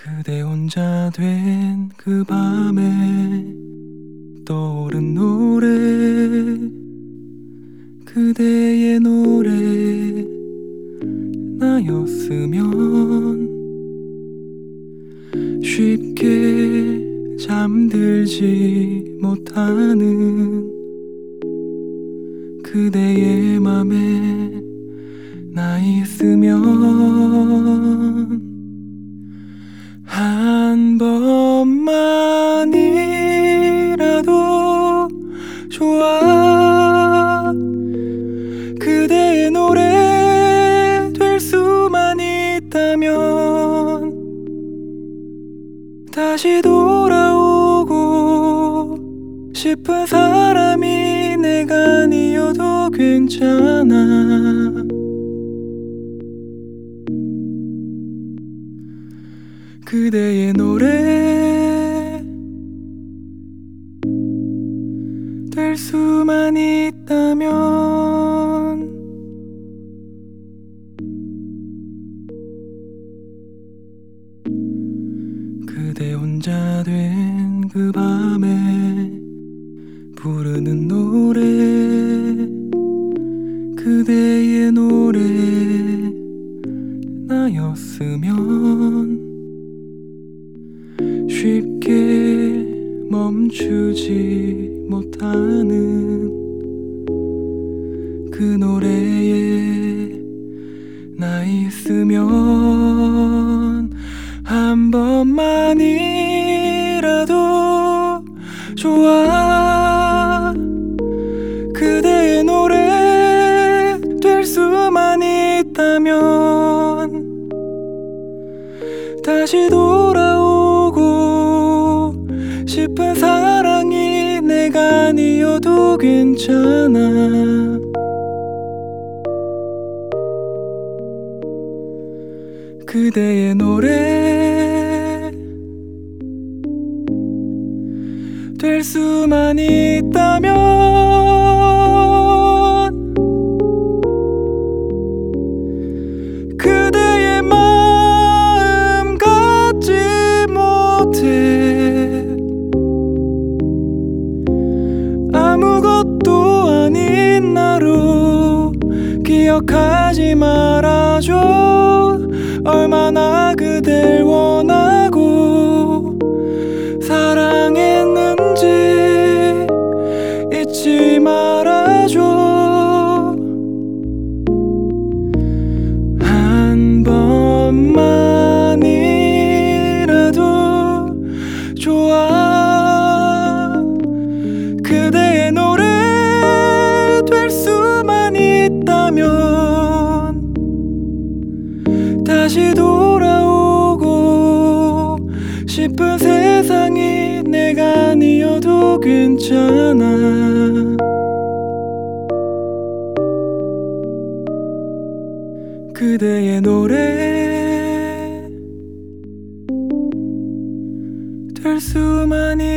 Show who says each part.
Speaker 1: 그대 혼자 된 그 밤에 떠오른 노래, 그대의 노래 나였으면 쉽게 잠들지 못하는 그대의 맘에 나 있으면 한 번만이라도 좋아. 그대의 노래 될 수만 있다면 다시 돌아오고 싶은 사람이 내가 아니어도 괜찮아. 그대의 노래 될 수만 있다면 그대 혼자 된 그 밤에 부르는 노래, 그대의 노래 나였으면 쉽게 멈추지 못하는 그 노래에 나 있으면 한 번만이라도 좋아. 그대의 노래 될 수만 있다면 다시 돌아오고 싶은 사랑이 내가 아니어도 괜찮아. 그대의 노래 될 수만 있다면 그대의 마음 갖지 못해 아무것도 아닌 나로 기억하지 말아줘. 얼마나 그댈 원하고 사랑했는지 잊지 말아줘. 한 번만이라도 좋아. 그대의 노래 될 수만 있다면 다시 돌아오고 싶은 세상이 내가 아니어도 괜찮아. 그대의 노래 될 수만